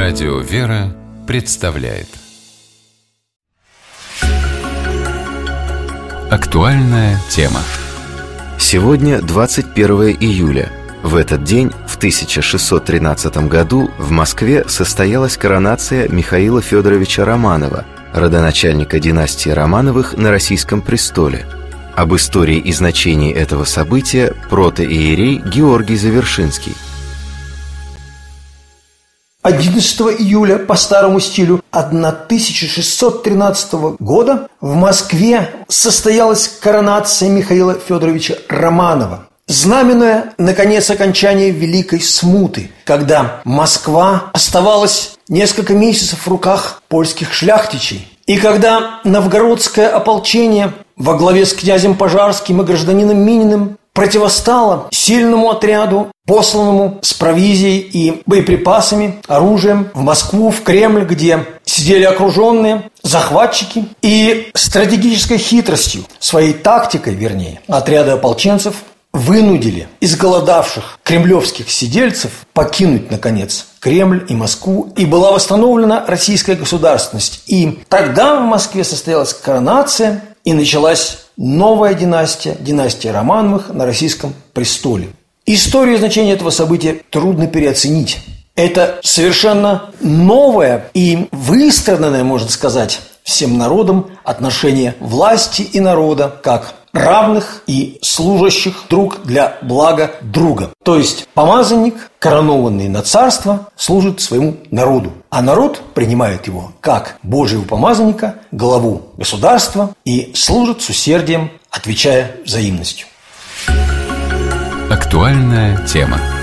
Радио «Вера» представляет актуальная тема. Сегодня 21 июля. В этот день, в 1613 году, в Москве состоялась коронация Михаила Федоровича Романова, родоначальника династии Романовых на российском престоле. Об истории и значении этого события протоиерей Георгий Завершинский. 11 июля по старому стилю 1613 года в Москве состоялась коронация Михаила Федоровича Романова, знаменуя, наконец, окончание Великой Смуты, когда Москва оставалась несколько месяцев в руках польских шляхтичей, и когда новгородское ополчение во главе с князем Пожарским и гражданином Мининым противостало сильному отряду, посланному с провизией и боеприпасами, оружием в Москву, в Кремль, где сидели окруженные захватчики, и стратегической хитростью, своей тактикой, вернее, отряды ополченцев вынудили изголодавших кремлевских сидельцев покинуть, наконец, Кремль и Москву, и была восстановлена российская государственность. И тогда в Москве состоялась коронация, и началась новая династия, династия Романовых на российском престоле. Историю и значение этого события трудно переоценить. Это совершенно новое и выстраданное, можно сказать, всем народом отношение власти и народа как равных и служащих друг для блага друга. То есть помазанник, коронованный на царство, служит своему народу, а народ принимает его как Божьего помазанника, главу государства, и служит с усердием, отвечая взаимностью. Актуальная тема.